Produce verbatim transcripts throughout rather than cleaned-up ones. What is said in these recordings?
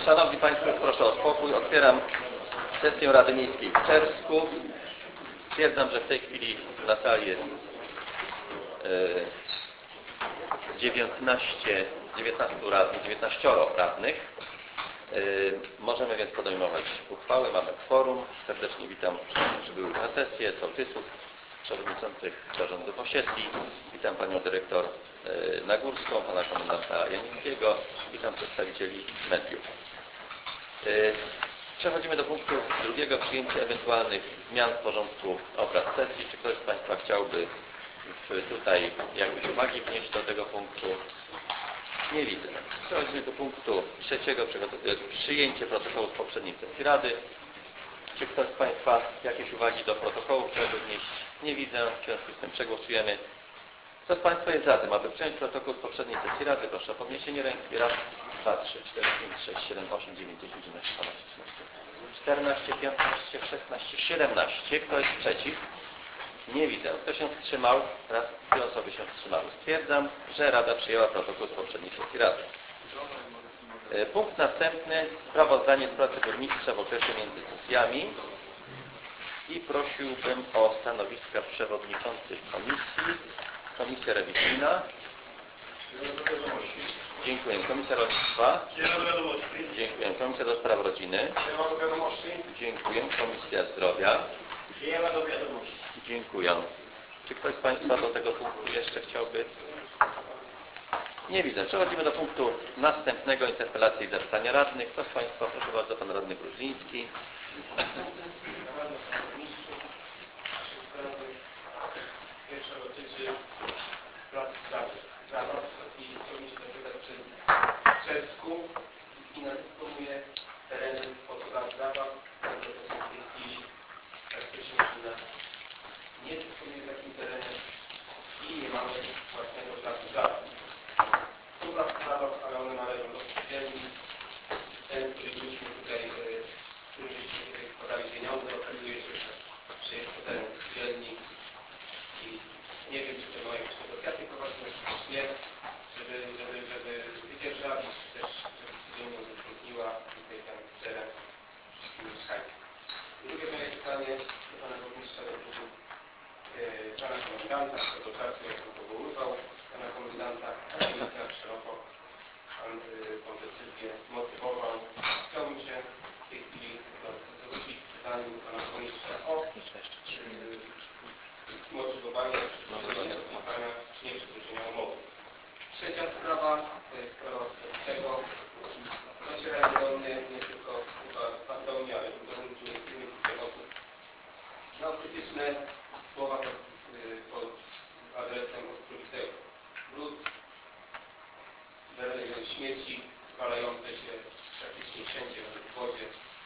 Szanowni Państwo, już proszę o spokój. Otwieram sesję Rady Miejskiej w Czersku. Stwierdzam, że w tej chwili na sali jest dziewiętnaście, dziewiętnastu radnych, dziewiętnaścioro radnych. Możemy więc podejmować uchwały. Mamy kworum. Serdecznie witam wszystkich przybyłych na sesję, sołtysów, przewodniczących zarządów osiedli. Witam panią dyrektor Nagórską, pana komendanta Janickiego. Witam przedstawicieli mediów. Przechodzimy do punktu drugiego, przyjęcie ewentualnych zmian w porządku obrad sesji. Czy ktoś z Państwa chciałby tutaj jakieś uwagi wnieść do tego punktu? Nie widzę. Przechodzimy do punktu trzeciego, przyjęcie protokołu z poprzedniej sesji Rady. Czy ktoś z Państwa jakieś uwagi do protokołu chciałby wnieść? Nie widzę. W związku z tym przegłosujemy. Kto z Państwa jest za tym, aby przyjąć protokół z poprzedniej sesji Rady? Proszę o podniesienie ręki. Raz, dwa, trzy, cztery, pięć, sześć, siedem, osiem, dziewięć, dziesięć, jedenaście, dwanaście, trzynaście, czternaście, piętnaście, szesnaście, siedemnaście. Kto jest przeciw? Nie widzę. Kto się wstrzymał? Raz, dwie osoby się wstrzymały. Stwierdzam, że Rada przyjęła protokół z poprzedniej sesji Rady. Punkt następny. Sprawozdanie z pracy burmistrza w okresie między sesjami. I prosiłbym o stanowiska przewodniczących komisji. Komisja rewizyjna. Dziękuję. Komisja rolnictwa. Dziękuję. Komisja do spraw rodziny. Dziękuję. Komisja zdrowia. Dziękuję. Czy ktoś z Państwa do tego punktu jeszcze chciałby? Nie widzę. Przechodzimy do punktu następnego. Interpelacje i zapytania radnych. Kto z Państwa? Proszę bardzo, pan radny Gruźliński. Pierwsza dotyczy pracy zabaw i chciałbym się zapytać, czy w Czersku gmina dysponuje terenem pod plac zabaw, to są w tej chwili, jak to się gmina nie dysponuje takim terenem i nie mamy własnego placu zabaw. Są plac zabaw, ale one należą do spółdzielni. Ten, który byliśmy tutaj, który byliśmy tutaj składali pieniądze, okazuje się, że jest to teren spółdzielni. I nie wiem, czy to mają jakieś negocjacje prowadzone, czy nie, żeby, żeby, żeby wydzierżawić, czy też, żeby spółdzielnia udostępniła tutaj ten teren wszystkim mieszkańcom. Drugie moje pytanie do pana burmistrza dotyczy yy, pana komendanta, co do czasu, jak on powoływał pana komendanta, jak szeroko pan yy, tą decyzję motywował. Chciałbym się w tej chwili zwrócić w pytaniu do pana burmistrza o yy, motywowanie przystąpienia nie przedłużenia umowy. Trzecia sprawa to jest sprawa tego, docierają do mnie nie tylko chyba do mnie, ale do innych osób no, krytyczne słowa pod, pod adresem Ostrowitego. Brud, śmieci zwalające się praktycznie wszędzie w wodzie.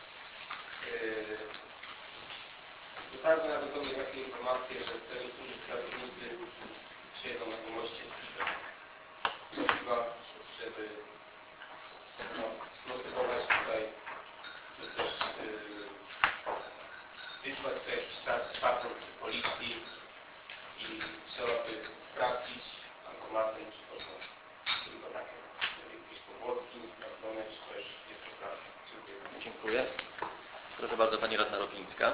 Dotarły nawet do mnie takie informacje, że te niektórzy pracownicy siedzą na pomoście piwem. Prosiła, żeby no, zmotywować tutaj, czy też yy, wysłać tutaj jakiś szacun przy policji i trzeba by sprawdzić bankomatem, czy to są tylko takie jakieś powłoski niesprawdzone, czy też jest to prawda. Dziękuję. Dziękuję. Proszę bardzo, pani radna Ropińska.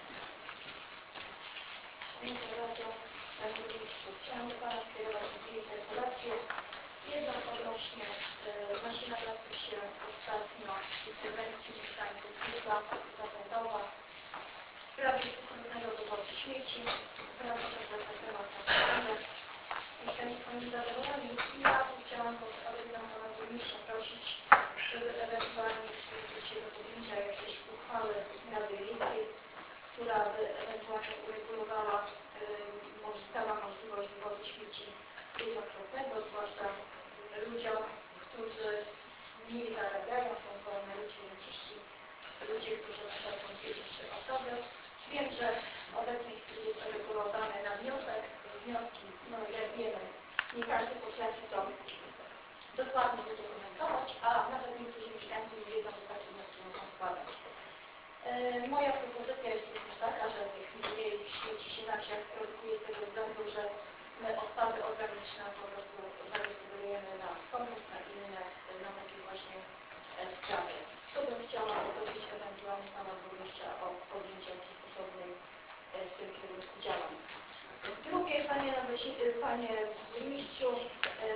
Dziękuję bardzo, panie burmistrzu. Chciałam do pana skierować dwie interpelacje. Jedną odnośnie y, maszyna pracy się ostatnio interwencji mieszkańców Kutla, Zawodowa, w sprawie trudnego dowozu śmieci. Bardzo proszę na temat napisane. Mieszkańcy nie zadowoleni. Ja chciałam odpowiedzieć pana burmistrza prosić, żeby ewentualnie przyjrzeć się do podjęcia jakiejś uchwały Rady Miejskiej, która by ewentualnie uregulowała, yy, dała możliwość wywozu śmieci jednokrotnego, zwłaszcza ludziom, którzy mniej zarabiają, są to emeryci, renciści, ludzie, którzy są dzieci, trzy osoby. Wiem, że w obecnej chwili jest to regulowane na wniosek. Wnioski, no jak wiemy, nie każdy potrafi to dokładnie udokumentować, a nawet niektórzy mieszkańcy nie wiedzą, że takie wnioski muszą składać. Yy, moja propozycja jest również taka, że tych mniej śmieci się na wsiach produkuje z tego względu, że my odpady organiczne po prostu zagospodarujemy na komus, na inne, na takie właśnie sprawy. presi- panie burmistrzu, e,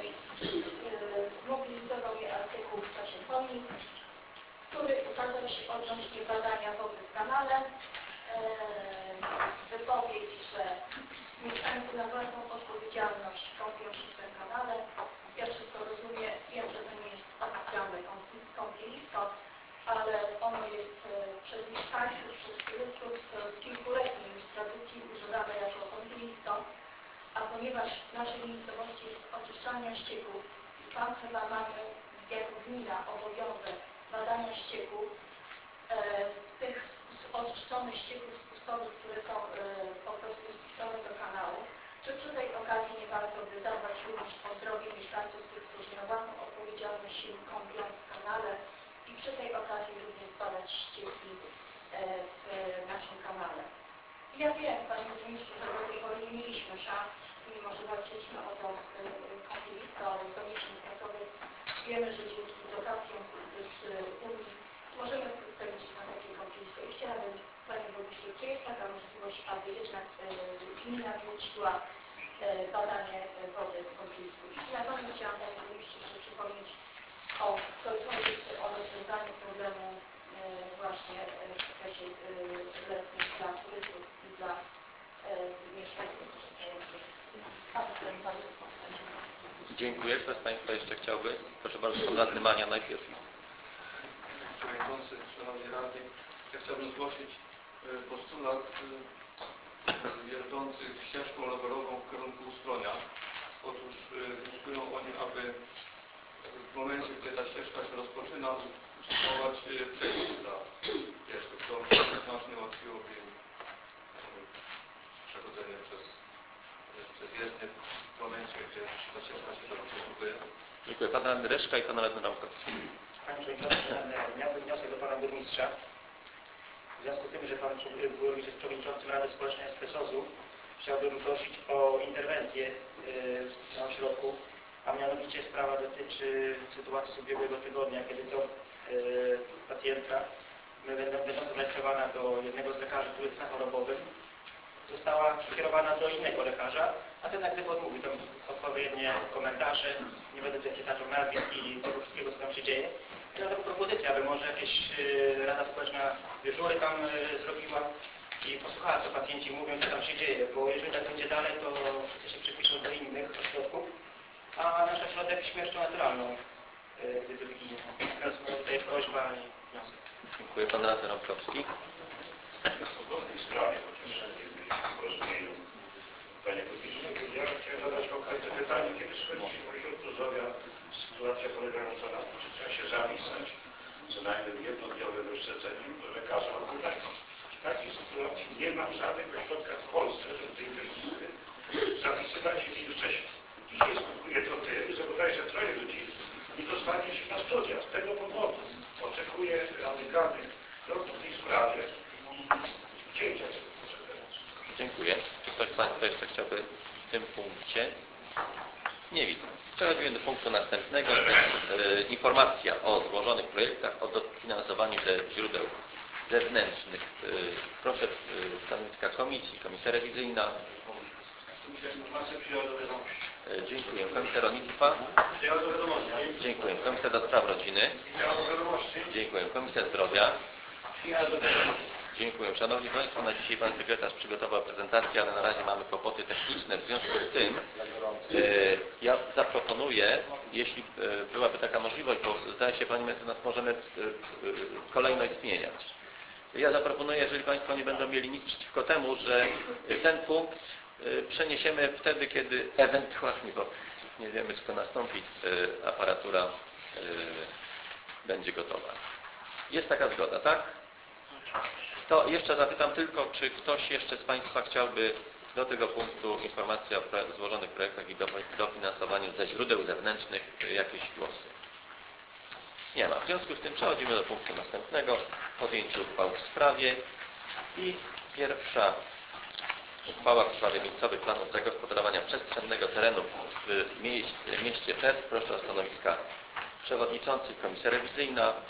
e, zmobilizował mnie artykuł w czasie Polnik, który ukazał się odnośnie badania wody w kanale. E, wypowiedź, że mieszkańcy na własną odpowiedzialność kąpią się w tym kanale. Ja wszystko rozumiem, wiem, że to nie jest oficjalne kąp- kąpielisko, ale ono jest e, przez mieszkańców, przez turystów z kilkuletniej już tradycji używane jako kąpielisko, a ponieważ w naszej miejscowości jest oczyszczalnia ścieków i tam chyba mamy jako gmina obowiązek badania ścieków, e, tych spos- oczyszczonych ścieków z pustowych, które są e, po prostu spuszczone do kanału, czy przy tej okazji nie warto by zadbać również o zdrowie mieszkańców, tych, którzy na własną odpowiedzialność się kąpią w kanale i przy tej okazji również zbadać ścieki e, w naszym kanale. I ja wiem, panie burmistrzu, że do tej pory nie mieliśmy szans, mimo że walczyliśmy o to e, kąpielisko, ale z doniesień prasowych wiemy, że dzięki dotacjom z, z Unii możemy wkrótce liczyć na takie kąpielisko. I chciałabym, panie burmistrzu, czy jest taka możliwość, aby jednak e, gmina zleciła e, badanie e, wody w kąpielisku. I na koniec chciałam, panie burmistrzu, jeszcze przypomnieć o, to, to jest o rozwiązaniu problemu e, właśnie e, w okresie e, letnim dla turystów i dla e, mieszkańców korzystających. Pan Państwo. Dziękuję. Kto z Państwa jeszcze chciałby? Proszę bardzo, pan radny Mania najpierw. Przewodniczący, Szanowni Radni, ja chciałbym zgłosić postulat wiodący ścieżką rowerową w kierunku Ustronia. Otóż wnioskują oni, aby w momencie, gdy ta ścieżka się rozpoczyna, usytuować przejście dla pieszych. To znacznie ułatwiłoby im przechodzenie przez, przez jezdnię w momencie, gdy ta ścieżka się rozpoczynuje. Dziękuję. Pan radny Reszka i pan radny Ramkowski. Panie Przewodniczący, miałbym wniosek do Pana Burmistrza. W związku z tym, że Pan Burmistrz jest Przewodniczącym Rady Społecznej S P S O Z-u, chciałbym prosić o interwencję na ośrodku, a mianowicie sprawa dotyczy sytuacji z ubiegłego tygodnia, kiedy to pacjentka, będąca zarejestrowana do jednego z lekarzy, który jest na chorobowym, została przekierowana do innego lekarza, a ten jak gdyby odmówił tam odpowiednie komentarze, nie będę tutaj przytaczał nazwisk i tego wszystkiego, co tam się dzieje. I dlatego propozycja, aby może jakieś y, Rada Społeczna dyżury tam y, zrobiła i posłuchała, co pacjenci mówią, co tam się dzieje, bo jeżeli tak będzie dalej, to wszyscy się przepiszą do innych ośrodków, a nasz ośrodek śmiercią naturalną y, gdyby wyginie. Teraz tutaj prośba i wniosek. Dziękuję. Pan radny Ramkowski. W podobnej sprawie, chociaż nie porozumieniu, panie burmistrzu, ja chciałem zadać konkretne pytanie. Kiedy schodzicie w ośrodku zdrowia, sytuacja polegająca na tym, że trzeba się zapisać co najmniej jednodniowe wyszczecenie do lekarza ogólnego. W takiej sytuacji nie ma w żadnych ośrodkach w Polsce, żeby tej wypisy zapisywać się dzień wcześniej. Dzisiaj skutkuje to tym, że bodajże troje ludzi nie dostanie się na studia. Z tego powodu oczekuję radykalnych kroków w tej sprawie i cięcia tego procesu. Dziękuję. Czy ktoś z Państwa jeszcze chciałby w tym punkcie? Nie widzę. Przechodzimy do punktu następnego. E, informacja o złożonych projektach o dofinansowaniu ze źródeł zewnętrznych. E, proszę e, stanowiska komisji, komisja rewizyjna. Komisja Informacji przyjęła do wiadomości. E, dziękuję. Komisja rolnictwa. Przyjęła do wiadomości. Dziękuję. Komisja do spraw rodziny. Przyjęła do wiadomości. Dziękuję. Komisja zdrowia. Przyjęła do wiadomości. Dziękuję. Szanowni Państwo, na dzisiaj Pan Sekretarz przygotował prezentację, ale na razie mamy kłopoty techniczne. W związku z tym e, ja zaproponuję, jeśli e, byłaby taka możliwość, bo zdaje się Pani Mecenas, możemy e, e, kolejność zmieniać. Ja zaproponuję, jeżeli Państwo nie będą mieli nic przeciwko temu, że ten punkt e, przeniesiemy wtedy, kiedy ewentualnie, bo nie wiemy, czy to nastąpi, e, aparatura e, będzie gotowa. Jest taka zgoda, tak? To jeszcze zapytam tylko, czy ktoś jeszcze z Państwa chciałby do tego punktu informacji o złożonych projektach i dofinansowaniu ze źródeł zewnętrznych jakieś głosy? Nie ma. W związku z tym przechodzimy do punktu następnego, podjęcie uchwał w sprawie i pierwsza uchwała w sprawie miejscowych planów zagospodarowania przestrzennego terenu w mieście, mieście Pest. Proszę o stanowiska przewodniczących, komisja rewizyjna.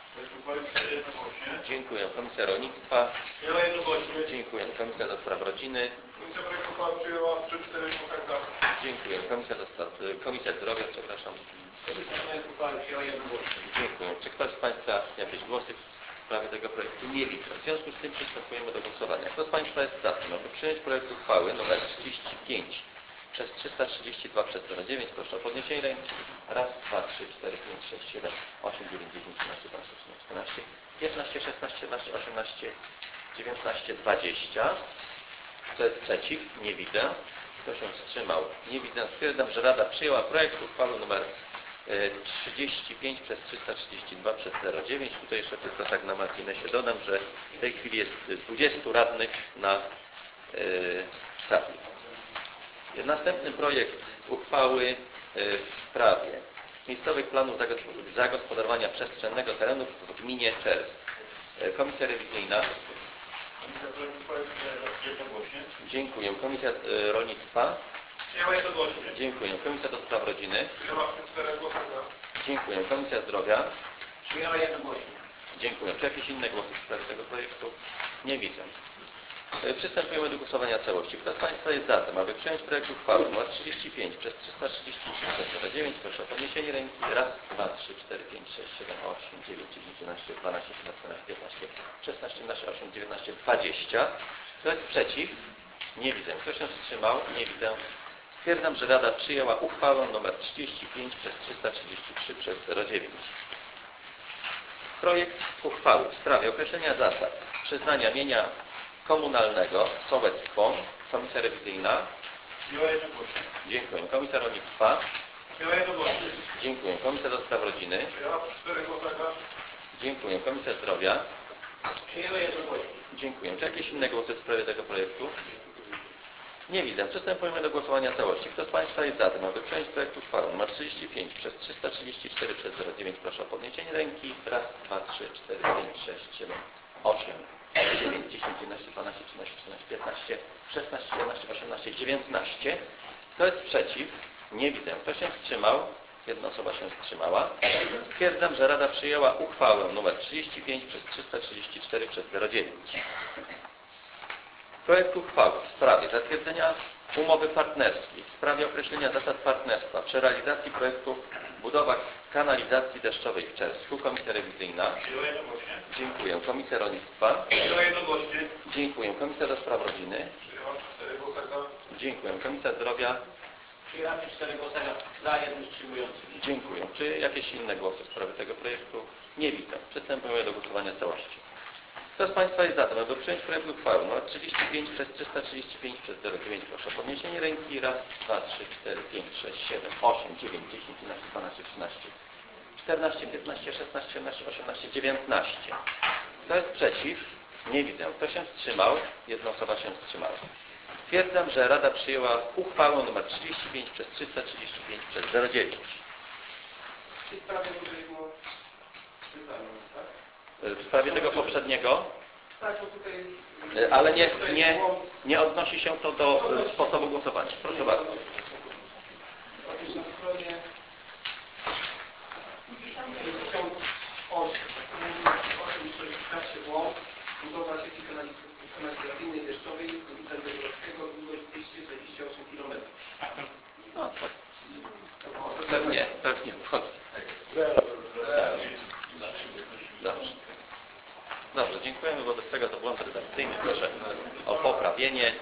Projekt uchwały przyjęła jednogłośnie. Dziękuję. Komisja Rolnictwa. Przyjęła jednogłośnie. Dziękuję. Komisja do Spraw Rodziny. Komisja projekt uchwały przyjęła przy czterech głosach za. Dziękuję. Komisja do Spraw... Komisja Zdrowia, przepraszam. Komisja projekt uchwały przyjęła jednogłośnie. Dziękuję. Czy ktoś z Państwa jakieś głosy w sprawie tego projektu? Nie widzę. W związku z tym przystępujemy do głosowania. Kto z Państwa jest za tym, aby przyjąć projekt uchwały nr trzydzieści pięć przez trzysta trzydzieści dwa przez zero dziewięć, proszę o podniesienie ręki. Raz, dwa, trzy, cztery, pięć, sześć, siedem, osiem, dziewięć, dziesięć, jedenaście, dwanaście, trzynaście, czternaście, piętnaście, szesnaście, siedemnaście, osiemnaście, dziewiętnaście, dwadzieścia. Kto jest przeciw? Nie widzę. Kto się wstrzymał? Nie widzę. Stwierdzam, że Rada przyjęła projekt uchwały nr trzydzieści pięć przez trzysta trzydzieści dwa przez zero dziewięć. Tutaj jeszcze tylko tak na marginesie dodam, że w tej chwili jest dwudziestu radnych na yy, sali. Następny projekt uchwały w sprawie miejscowych planów zagospodarowania przestrzennego terenów w gminie Czersk. Komisja rewizyjna. Komisja projekt uchwały przyjęła jednogłośnie. Dziękuję. Komisja Rolnictwa. Przyjęła jednogłośnie. Dziękuję. Komisja do Spraw Rodziny. Przyjęła przy czterech głosach za. Dziękuję. Komisja Zdrowia. Przyjęła jednogłośnie. Dziękuję. Czy jakieś inne głosy w sprawie tego projektu? Nie widzę. Przystępujemy do głosowania całości. Kto z Państwa jest za tym, aby przyjąć projekt uchwały nr trzydzieści pięć przez trzysta trzydzieści trzy przez zero dziewięć? Proszę o podniesienie ręki. Raz, dwa, trzy, cztery, pięć, sześć, siedem, osiem, dziewięć, dziesięć, jedenaście, dwanaście, trzynaście, czternaście, piętnaście, szesnaście, siedemnaście, osiemnaście, dziewiętnaście, dwadzieścia. Kto jest przeciw? Nie widzę. Kto się wstrzymał? Nie widzę. Stwierdzam, że Rada przyjęła uchwałę nr trzydzieści pięć przez trzysta trzydzieści trzy przez zero dziewięć. Projekt uchwały w sprawie określenia zasad przyznania mienia komunalnego sołectwom. Komisja rewizyjna. Przyjęła jednogłośnie. Dziękuję. Komisja Rolnictwa. Przyjęła jednogłośnie. Dziękuję. Komisja do Spraw Rodziny. Przyjęła przy czterech głosach za. Dziękuję. Komisja Zdrowia. Przyjęła jednogłośnie. Dziękuję. Czy jakieś inne głosy w sprawie tego projektu? Nie widzę. Przystępujemy do głosowania całości. Kto z Państwa jest za tym, aby przyjąć projekt uchwały nr trzydzieści pięć przez trzysta trzydzieści cztery przez zero dziewięć? Proszę o podniesienie ręki. Raz, dwa, trzy, cztery, pięć, sześć, siedem, osiem, dziewięć, dziesięć, jedenaście, dwanaście, trzynaście, czternaście, piętnaście, szesnaście, siedemnaście, osiemnaście, dziewiętnaście. Kto jest przeciw? Nie widzę. Kto się wstrzymał? Jedna osoba się wstrzymała. Stwierdzam, że Rada przyjęła uchwałę nr trzydzieści pięć przez trzysta trzydzieści cztery przez zero dziewięć. Projekt uchwały w sprawie zatwierdzenia umowy partnerskiej, w sprawie określenia zasad partnerstwa przy realizacji projektu budowa kanalizacji deszczowej w Czersku. Komisja rewizyjna. Przyjęła jednogłośnie. Dziękuję. Komisja Rolnictwa. Przyjęła jednogłośnie. Dziękuję. Komisja do Spraw Rodziny. Przyjęła przy czterech głosach za. Dziękuję. Komisja Zdrowia. Przyjęła przy czterech głosach za, jednym wstrzymującym. Dziękuję. Czy jakieś inne głosy w sprawie tego projektu? Nie widzę. Przystępujemy do głosowania całości. Kto z Państwa jest za tym, aby przyjąć projekt uchwały nr trzydzieści pięć przez trzysta trzydzieści pięć przez zero dziewięć? Proszę o podniesienie ręki. Raz, dwa, trzy, cztery, pięć, sześć, siedem, osiem, dziewięć, dziesięć, jedenaście, dwanaście, trzynaście, czternaście, piętnaście, szesnaście, siedemnaście, osiemnaście, dziewiętnaście. Kto jest przeciw? Nie widzę. Kto się wstrzymał? Jedna osoba się wstrzymała. Stwierdzam, że Rada przyjęła uchwałę nr trzydzieści pięć przez trzysta trzydzieści pięć przez zero dziewięć. W tej sprawie może jedno pytanie, tak? W sprawie tego poprzedniego, Tak, bo tutaj... ale nie, tutaj nie, błąd. nie odnosi się to do sposobu głosowania. Proszę bardzo. Otóż na stronie pięćdziesiąt osiem, osiem i pisze błąd, budowa sieci kanalizacyjnej deszczowej ulica Dębowskiego, długość dwieście czterdzieści osiem kilometrów. No, to pewnie, pewnie błąd. Dobrze. Dobrze, dziękujemy. Wobec tego to błąd redakcyjny. Proszę o poprawienie.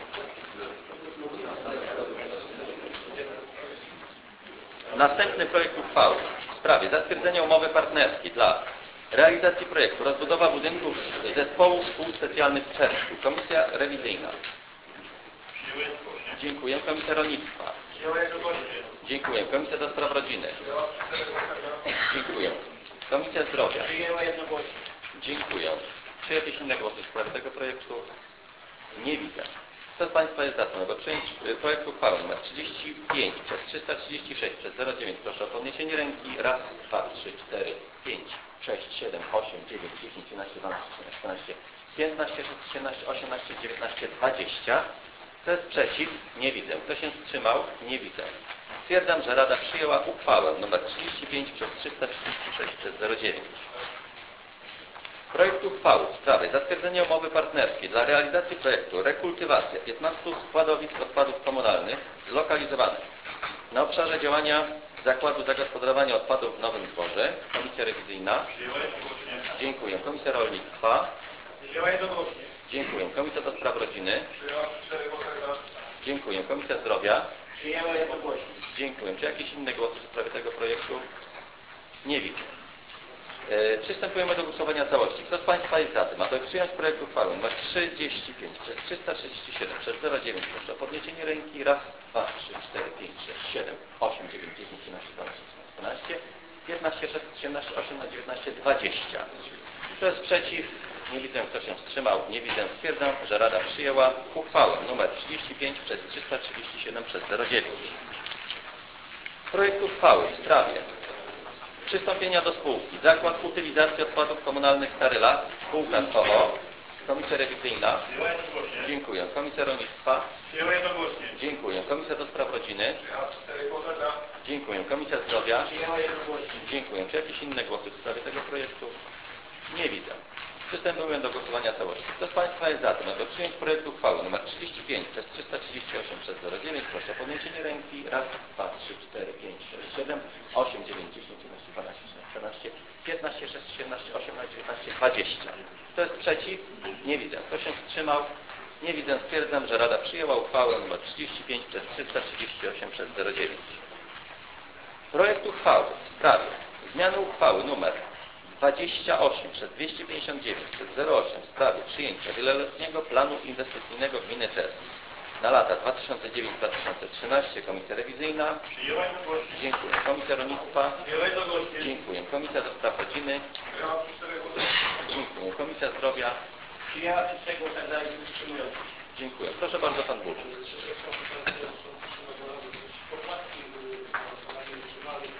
Następny projekt uchwały w sprawie zatwierdzenia umowy partnerskiej dla realizacji projektu rozbudowa budynków zespołu szkół specjalnych w Czersku. Komisja rewizyjna. Przyjęła jednogłośnie. Dziękuję. Komisja Rolnictwa. Przyjęła jednogłośnie. Dziękuję. Komisja do Spraw Rodziny. Przyjęła przy czterech głosach za. Dziękuję. Komisja Zdrowia. Przyjęła jednogłośnie. Dziękuję. Czy jakieś inne głosy w sprawie tego projektu? Nie widzę. Kto z Państwa jest za tym, aby przyjąć projekt uchwały nr trzydzieści pięć przez trzysta trzydzieści sześć przez zero dziewięć? Proszę o podniesienie ręki. Raz, dwa, trzy, cztery, pięć, sześć, siedem, osiem, dziewięć, dziesięć, jedenaście, dwanaście, trzynaście, czternaście, piętnaście, szesnaście, siedemnaście, osiemnaście, dziewiętnaście, dwadzieścia. Kto jest przeciw? Nie widzę. Kto się wstrzymał? Nie widzę. Stwierdzam, że Rada przyjęła uchwałę nr trzydzieści pięć przez trzysta trzydzieści sześć przez zero dziewięć. Projekt uchwały w sprawie zatwierdzenia umowy partnerskiej dla realizacji projektu rekultywacja piętnastu składowisk odpadów komunalnych zlokalizowanych na obszarze działania Zakładu Zagospodarowania Odpadów w Nowym Dworze. Komisja rewizyjna. Przyjęła jednogłośnie. Dziękuję. Komisja Rolnictwa. Przyjęła jednogłośnie. Dziękuję. Komisja do Spraw Rodziny. Przyjęła przy czterech głosach za. Dziękuję. Komisja Zdrowia. Przyjęła jednogłośnie. Dziękuję. Czy jakieś inne głosy w sprawie tego projektu? Nie widzę. E, Przystępujemy do głosowania całości. Kto z Państwa jest za tym, aby przyjąć projekt uchwały nr trzydzieści pięć przez trzysta trzydzieści siedem przez zero dziewięć, proszę o podniesienie ręki. Raz, dwa, trzy, cztery, pięć, sześć, siedem, osiem, dziewięć, dziesięć, jedenaście, dwanaście, trzynaście, piętnaście, szesnaście, siedemnaście, osiemnaście, dziewiętnaście, dwadzieścia. Kto jest przeciw? Nie widzę. Kto się wstrzymał? Nie widzę. Stwierdzam, że Rada przyjęła uchwałę nr trzydzieści pięć przez trzysta trzydzieści siedem przez zero dziewięć. Projekt uchwały w sprawie przystąpienia do spółki Zakład Utylizacji Odpadów Komunalnych Stary Las, spółka z o o. Komisja rewizyjna. Przyjęła jednogłośnie. Dziękuję. Komisja Rolnictwa. Przyjęła jednogłośnie. Dziękuję. Komisja do Spraw Rodziny. Przyjęła przy czterech głosach za. Dziękuję. Komisja Zdrowia. Przyjęła jednogłośnie. Dziękuję. Czy jakieś inne głosy w sprawie tego projektu? Nie widzę. Przystępujemy do głosowania całości. Kto z Państwa jest za tym, aby przyjąć projekt uchwały nr trzydzieści pięć przez trzysta trzydzieści osiem przez zero dziewięć, proszę o podniesienie ręki. Raz, dwa, trzy, cztery, pięć, sześć, siedem, osiem, dziewięć, dziesięć, jedenaście, dwanaście, trzynaście, piętnaście, szesnaście, siedemnaście, osiemnaście, dziewiętnaście, dwadzieścia. Kto jest przeciw? Nie widzę. Kto się wstrzymał? Nie widzę. Stwierdzam, że Rada przyjęła uchwałę nr trzydzieści pięć przez trzysta trzydzieści osiem przez zero dziewięć. Projekt uchwały w sprawie zmiany uchwały nr dwadzieścia osiem przez dwieście pięćdziesiąt dziewięć przez zero osiem w sprawie przyjęcia wieloletniego planu inwestycyjnego gminy Cesów na lata dwa tysiące dziewiąty do dwa tysiące trzynastego. Komisja rewizyjna. Przyjęła jednogłośnie. Dziękuję. Komisja Rolnictwa. Przyjęła jednogłośnie. Dziękuję. Komisja do Spraw Rodziny. Przyjęła przy czterech głosach. Dziękuję. Komisja Zdrowia. Przyjęła przy trzech głosach za i wstrzymując się. Dziękuję. Proszę bardzo, Pan Burmistrz. Poprawki panowie używali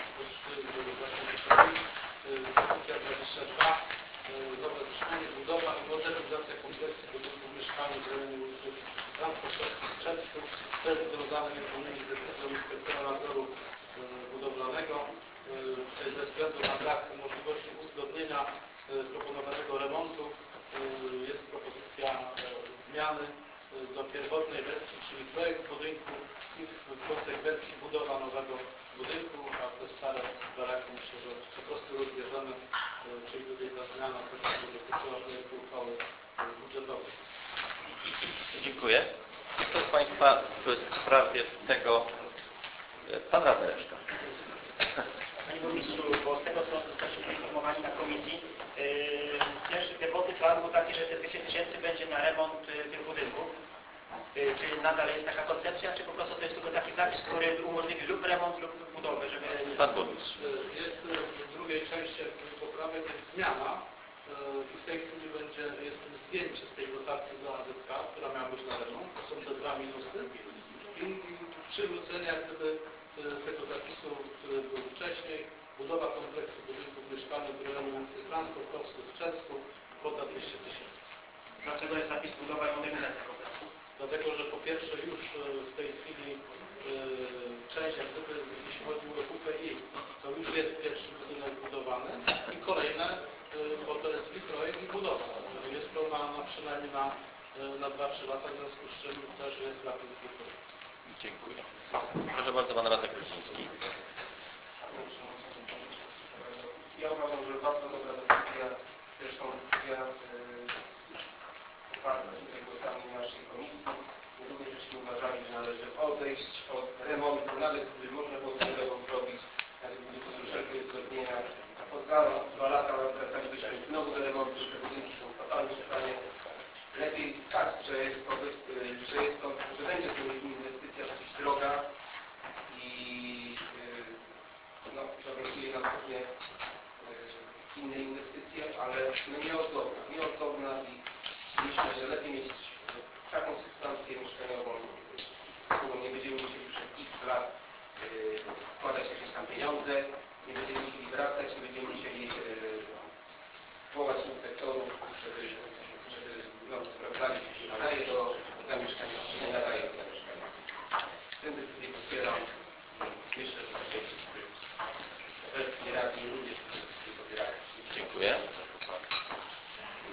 kwestia dwadzieścia dwa zabezpieczenie, budowa i modernizacja kompleksu budynków mieszkalnych w rejonie ulicy Transportowskiej w Czerwcu. To jest związane między innymi z decyzją inspektora nadzoru budowlanego. Tutaj ze względu na brak możliwości uzgodnienia proponowanego remontu jest propozycja zmiany do pierwotnej wersji, czyli projekt budynku i w konsekwencji budowa nowego budynku, a te stare baraki myślę, że po prostu rozbierzemy, czyli tutaj ta zmiana też będzie dotyczyła projektu uchwały budżetowej. Dziękuję. Kto z Państwa w sprawie tego... Pan Radny Reszka. Panie Burmistrzu, bo z tego co zostaliśmy poinformowani na komisji, yy, pierwszy pierwotny plan był taki, że te dwieście tysięcy będzie na remont yy, tych budynków. Yy, czy nadal jest taka koncepcja, czy po prostu to jest tylko taki zapis, który umożliwi lub remont, lub budowę, żeby... Pan Burmistrz. Jest w drugiej części poprawek jest zmiana i w tej chwili będzie, jest zdjęcie z tej dotacji dla A Z K, która miała być na remont. To są te dwa minusy i przywrócenie jak gdyby tego zapisu, który był wcześniej. Budowa kompleksu budynków mieszkalnych w rejonie ulicy Transportowskiej w Czerwcu, kwota dwieście tysięcy. Dlaczego jest zapis budowa i modernizacja kompleksu? Dlatego, że po pierwsze już w tej chwili yy, część, jak gdyby, jeśli chodzi o U P I, to już jest pierwszy budynek budowany i kolejne, yy, bo to jest i projekt i budowa. Jest to na, na przynajmniej na, yy, na dwa trzy lata, w związku z czym też jest zapis budowy. Dziękuję. Proszę bardzo, Pan Radny Kruciński. Ja uważam, że bardzo dobra decyzja, zresztą decyzja poparta tutaj głosami naszej komisji. My również żeśmy uważali, że należy odejść od remontu, nawet gdyby można było ten remont robić, nawet gdyby to są wszelkie uzgodnienia. A po dwa, dwa lata wracalibyśmy znowu do remontu, te budynki są w fatalnym stanie. Lepiej tak, że jest to, że jest to, że będzie to inwestycja dosyć droga i no, zawęzuje następnie inne inwestycje, ale no nieodzowna, nieodzowna i myślę, że lepiej mieć taką substancję mieszkaniową, którą nie będziemy musieli przez x lat yy, wkładać jakieś tam pieniądze, nie będziemy musieli wracać, nie będziemy musieli yy, wołać inspektorów, żeby, żeby no, sprawdzali, czy się nadaje do zamieszkania, czy nie nadaje do zamieszkania. Tę decyzję popieram. Myślę, że tutaj wszyscy wspierali i również wszyscy popierają. Dziękuję.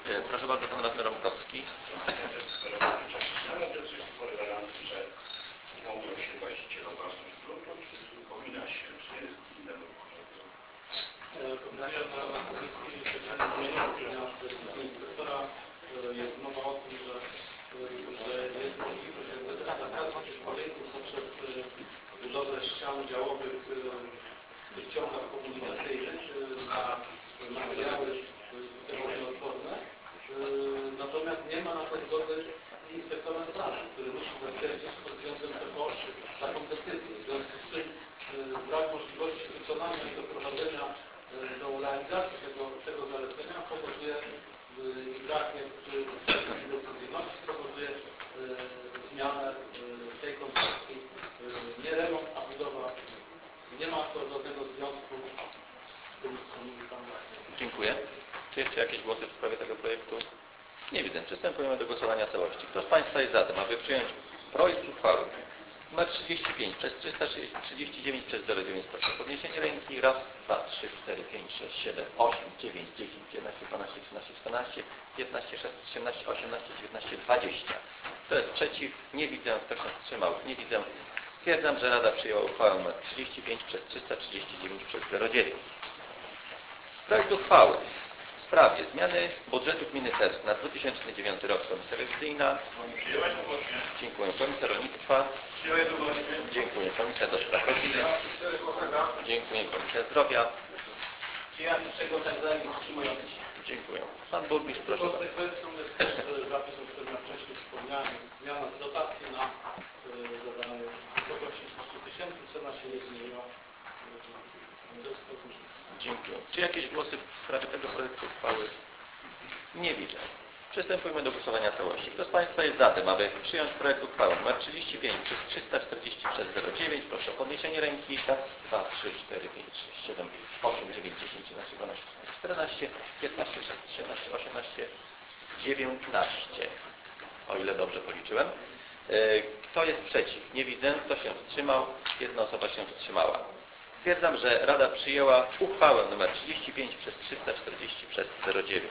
E, Proszę bardzo, pan radny Romkowski. Sama decyzja polega na tym, że mogą się właściciela własność gruntu, czy powinna się, czy jest innego porządku? Komisja na komisji specjalnie zmieniła opinię decyzji inspektora. Jest mowa o tym, że, że jest możliwość zakazu podejścia poprzez budowę ścian działowych w ciągach komunikacyjnych na materiały termoodporne. Natomiast nie ma na to zgody inspektora straży, który musi zatwierdzić pod względem P P O taką decyzję. W związku z czym brak możliwości wykonania i doprowadzenia do realizacji tego, tego zalecenia powoduje i brak decyzyjności spowoduje zmianę tej koncepcji. Nie remont, a budowa. Nie ma to żadnego związku z tym, co mówi Pan. Dziękuję. Czy jeszcze jakieś głosy w sprawie tego projektu? Nie widzę. Przystępujemy do głosowania całości. Kto z Państwa jest za tym, aby przyjąć projekt uchwały numer trzydzieści pięć przez trzysta trzydzieści dziewięć przez zero dziewięć, proszę o podniesienie ręki. Raz, dwa, trzy, cztery, pięć, sześć, siedem, osiem, dziewięć, dziesięć, jedenaście, dwanaście, trzynaście, czternaście, piętnaście, szesnaście, osiemnaście, osiemnaście, dziewiętnaście, dwadzieścia. Kto jest przeciw? Nie widzę. Kto się wstrzymał? Nie widzę. Stwierdzam, że Rada przyjęła uchwałę nr trzydzieści pięć przez trzysta trzydzieści dziewięć przez zero dziewięć. Projekt uchwały w sprawie zmiany budżetu gminy Tersk na dwa tysiące dziewiąty rok. Komisja rewizyjna. Przyjąłem ogłośnie. Dziękuję. Komisja rolnictwa. Przyjąłem ogłośnie. Dziękuję. Komisja do spraw rodziny. Dziękuję. Komisja zdrowia. Przyjęłam czego tak dalej wstrzymujący się. Dziękuję. Pan burmistrz, proszę bardzo. Konsekwencją jest też zapis, o którym ja wcześniej wspomniałem, zmiana z dotacji na zadane wysokości stu tysięcy, cena się nie zmieniła. Dziękuję. Czy jakieś głosy w sprawie tego projektu uchwały? Nie widzę. Przystępujemy do głosowania całości. Kto z Państwa jest za tym, aby przyjąć projekt uchwały nr trzydzieści pięć przez trzysta czterdzieści przez zero dziewięć? Proszę o podniesienie ręki. Raz, dwa, trzy, cztery, pięć, sześć, siedem, osiem, dziewięć, dziesięć, jedenaście, dwanaście, czternaście, piętnaście, szesnaście, siedemnaście, osiemnaście, dziewiętnaście. O ile dobrze policzyłem. Kto jest przeciw? Nie widzę. Kto się wstrzymał? Jedna osoba się wstrzymała. Stwierdzam, że Rada przyjęła uchwałę nr trzydzieści pięć przez trzysta czterdzieści przez zero dziewięć.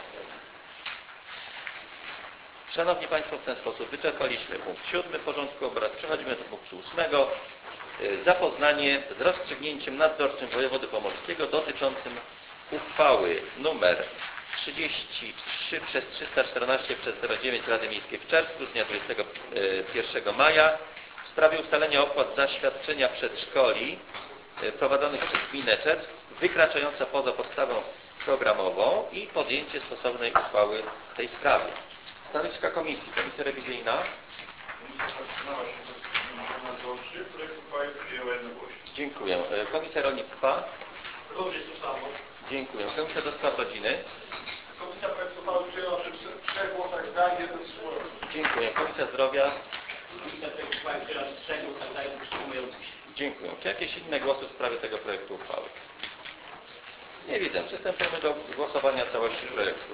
Szanowni Państwo, w ten sposób wyczerpaliśmy punkt siódmy porządku obrad. Przechodzimy do punktu ósmego. Zapoznanie z rozstrzygnięciem nadzorczym wojewody pomorskiego dotyczącym uchwały nr trzydzieści trzy przez trzysta czternaście przez zero dziewięć Rady Miejskiej w Czersku z dnia dwudziestego pierwszego maja w sprawie ustalenia opłat za świadczenia przedszkoli prowadzonych przez gminę Czersk wykraczająca poza podstawę programową i podjęcie stosownej uchwały w tej sprawie. Stanowiska komisji. Komisja rewizyjna. Komisja wstrzymała się do stwierdzenia nadzorczy, projekt uchwały przyjęła jednogłośnie. Dziękuję. Komisja rolnictwa. Również to samo. Dziękuję. Komisja do spraw rodziny. Komisja projekt uchwały przyjęła przy trzech głosach za i jeden wstrzymujący się. Dziękuję. Komisja zdrowia. Komisja projekt uchwały przyjęła przy trzech głosach za i jeden wstrzymujący się. Dziękuję. Czy jakieś inne głosy w sprawie tego projektu uchwały? Nie widzę. Przystępujemy do głosowania całości projektu.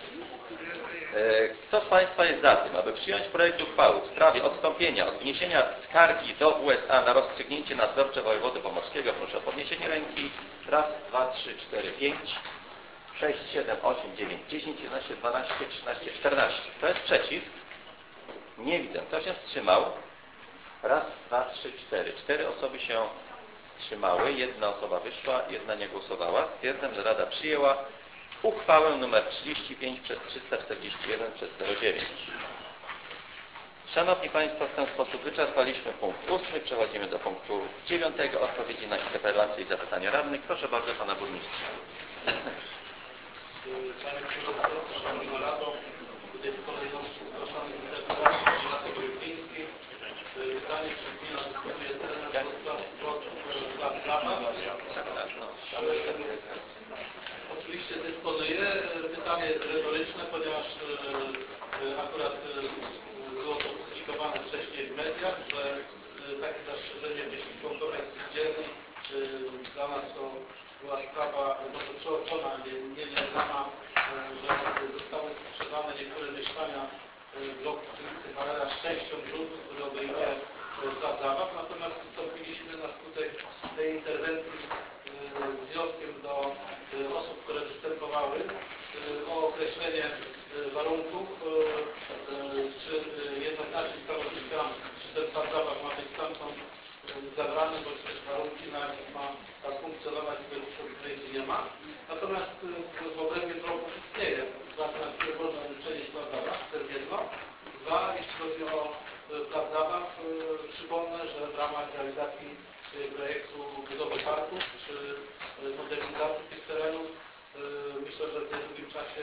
Kto z Państwa jest za tym, aby przyjąć projekt uchwały w sprawie odstąpienia od wniesienia skargi do U S A na rozstrzygnięcie nadzorcze wojewody pomorskiego? Proszę o podniesienie ręki. Raz, dwa, trzy, cztery, pięć, sześć, siedem, osiem, dziewięć, dziesięć, jedenaście, dwanaście, trzynaście, czternaście. Kto jest przeciw? Nie widzę. Kto się wstrzymał? Raz, dwa, trzy, cztery. Cztery osoby się wstrzymały. Jedna osoba wyszła, jedna nie głosowała. Stwierdzam, że Rada przyjęła uchwałę nr trzydzieści pięć przez trzysta czterdzieści jeden przez zero dziewięć. Szanowni Państwo, w ten sposób wyczerpaliśmy punkt ósmy. Przechodzimy do punktu dziewiątego. Odpowiedzi na interpelacje i zapytania radnych. Proszę bardzo Pana Burmistrza. Panie Przewodniczący, Szanowna Rado, tutaj w kolejności zgłoszonych interpelacji Gminy Gryfińskiej. Pytanie, czy gmina dysponuje terenem do plac zabaw? Oczywiście dysponuje. Pytanie jest retoryczne, ponieważ akurat było to publikowane wcześniej w mediach, że takie zastrzeżenie jeśli członkowie spółdzielni, dla nas to była sprawa może przeoczona, nie, nie nieznana, że zostały sprzedane niektóre mieszkania w bloku przy ulicy Barera z częścią gruntu, który obejmuje plac zabaw. Natomiast wystąpiliśmy na skutek tej interwencji z wnioskiem do osób, które występowały o określenie warunków, czy jednoznacznie stanowiska, czy ten plac zabaw ma być stamtąd zabrany, bądź też warunki, na jakich ma funkcjonować, których w tej chwili nie ma. Natomiast w obrębie bloków istnieje plac, na który można wyczynić plac zabaw, to jest jedno. Dwa, jeśli chodzi o plac zabaw, przypomnę, że w ramach realizacji projektu budowy parków czy modernizacji tych terenów myślę, że w niedługim czasie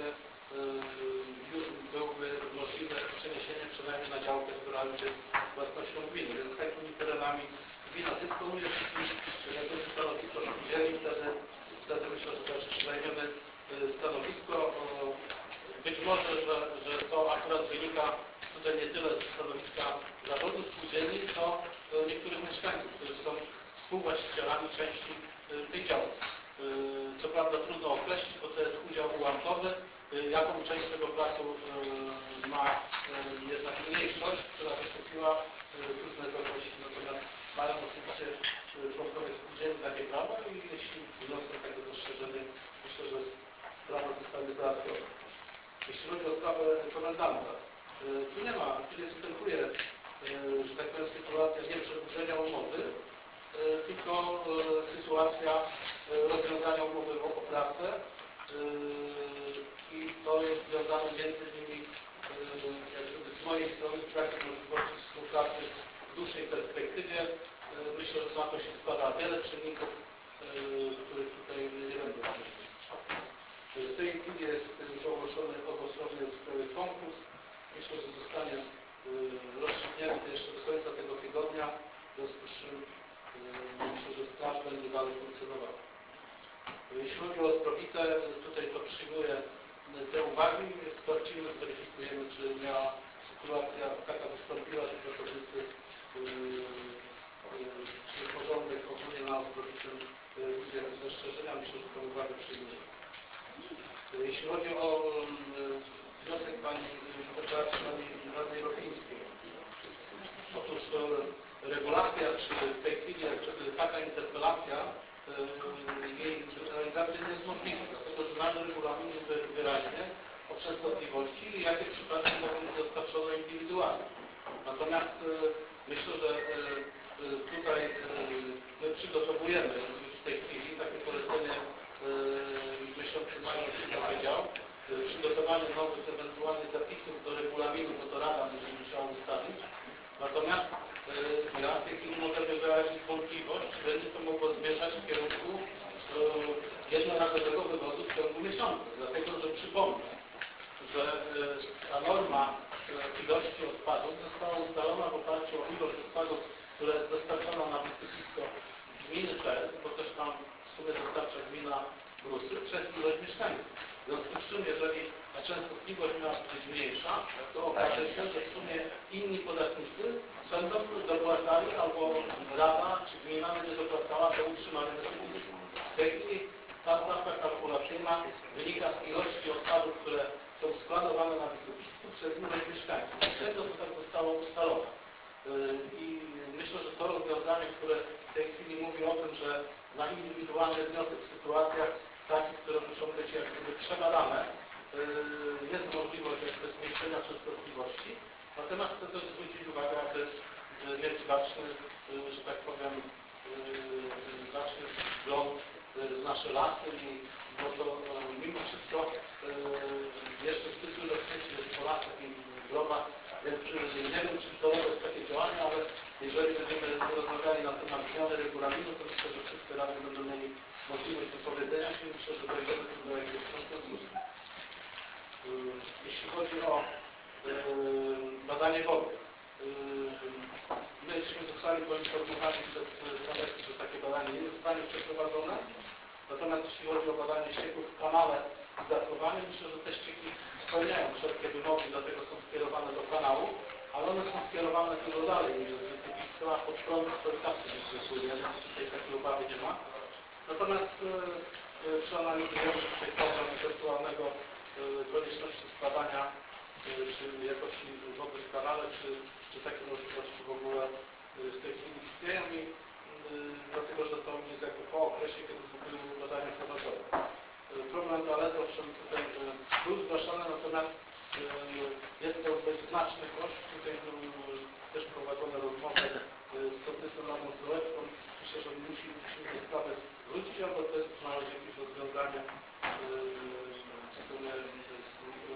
byłby możliwe przeniesienie przynajmniej na działkę, która już jest własnością gminy, więc takimi terenami gmina dysponuje wszystkimi stanowisko spółdzielni, wtedy, wtedy myślę, że też zajmiemy stanowisko. Być może, że, że to akurat wynika tutaj nie tyle ze stanowiska zarządu spółdzielni, co niektórych mieszkańców, którzy są współwłaścicielami części tej działki. Co prawda trudno określić, bo to jest udział ułamkowy, jaką część tego placu ma jednak mniejszość, która wystąpiła, trudno jest określić, natomiast mają oczywiście członkowie spółdzielni takie prawo i jeśli wniosą takie zastrzeżenie, myślę, że sprawa zostanie załatwiona. Jeśli chodzi o sprawę komendanta, tu nie ma, tu nie występuje, że tak powiem, sytuacja nie przedłużenia umowy, tylko sytuacja rozwiązania umowy o pracę i to jest związane między innymi z mojej strony z brakiem możliwości współpracy w dłuższej perspektywie. Myślę, że na to się składa wiele czynników, których tutaj nie będę wymieniał. W tej chwili jest już ogłoszony, ogłoszony jest konkurs. Myślę, że zostanie rozstrzygnięty jeszcze do końca tego tygodnia, w związku z czym myślę, że straż będzie dalej funkcjonowała. Jeśli chodzi o Ostrowicę, tutaj to przyjmuję te uwagi, sprawdzimy, zweryfikujemy, czy miała sytuacja taka wystąpiła, że pracownicy czy porządek ogólnie na Ostrowicy budzi jakieś zastrzeżenia, myślę, że tę uwagę przyjmujemy. Jeśli chodzi o wniosek pani interpelacji pani radnej Ropińskiej, otóż regulacja, czy w tej chwili taka interpelacja, jej realizacja nie jest możliwa, dlatego że nasz regulamin mówi wyraźnie o częstotliwości i jakie przypadki mogą być dostarczone indywidualnie. Natomiast myślę, że tutaj my przygotowujemy już w tej chwili takie polecenie miesiącu maju powiedział, przygotowanie nowych ewentualnych zapisów do regulaminu, bo to Rada będzie musiała ustalić. Natomiast ja w tej chwili mogę wyrazić wątpliwość, czy będzie to mogło zmierzać w kierunku jednorazowego wywozu w ciągu miesiąca. Dlatego, że przypomnę, że ta norma ilości odpadów została ustalona w oparciu o ilość odpadów, która jest dostarczona na wysypisko gminy Czerń, bo też tam w sumie dostarcza gmina Brusy, przez ilość mieszkańców. W związku z czym, jeżeli ta częstotliwość miała być mniejsza, to okaże się, że w sumie inni podatnicy będą dopłacali, albo Rada czy gmina będzie dopłacała do utrzymania wysypiska. W tej chwili ta stawka kalkulacyjna wynika z ilości odpadów, które są składowane na wysypisku przez ilość mieszkańców. Dlatego to tak zostało ustalone. I myślę, że to rozwiązanie, które w tej chwili mówi o tym, że na indywidualny wniosek w sytuacjach takich, które muszą być jak gdyby przebadane, jest możliwość jakby zmniejszenia częstotliwości. Natomiast chcę też zwrócić uwagę, aby mieć baczny, że tak powiem, baczny wgląd w nasze lasy, i bo to mimo wszystko jeszcze zbyt dużo śmieci jest po lasach i w grobach, więc nie wiem, czy zdrowe jest takie działanie, ale jeżeli będziemy rozmawiali na temat zmiany regulaminu, to myślę, że wszyscy radni będą mieli możliwość wypowiedzenia się i myślę, że dojdziemy tu do jakiegoś konsensusu. Jeśli chodzi o badanie wody, myśmy zostali poinformowani przez sanepid, że takie badanie nie zostanie przeprowadzone. Natomiast jeśli chodzi o badanie ścieków w kanale i zachowanie, myślę, że te ścieki spełniają wszelkie wymogi, dlatego są skierowane do kanału, ale one są skierowane dużo dalej niż z wysypiska, a pod prąd to i tak się nie płynie, więc tutaj takiej obawy nie ma. Natomiast e, przeanalizujemy tutaj problem ewentualnego e, konieczności składania e, czy jakości wody w kanale, czy, czy takie możliwości w ogóle e, w tej chwili istnieją i e, dlatego, że to jest jakby po okresie, kiedy były badania powodowe. Problem toalet, owszem, tutaj e, był zgłaszany jednak e, jest to dość znaczny koszt. Tutaj był też prowadzone rozmowy e, z sołtysem Radą Zdołecką. Myślę, że musi, musimy tę sprawę zwrócić albo też znaleźć jakieś rozwiązanie e, wspólne z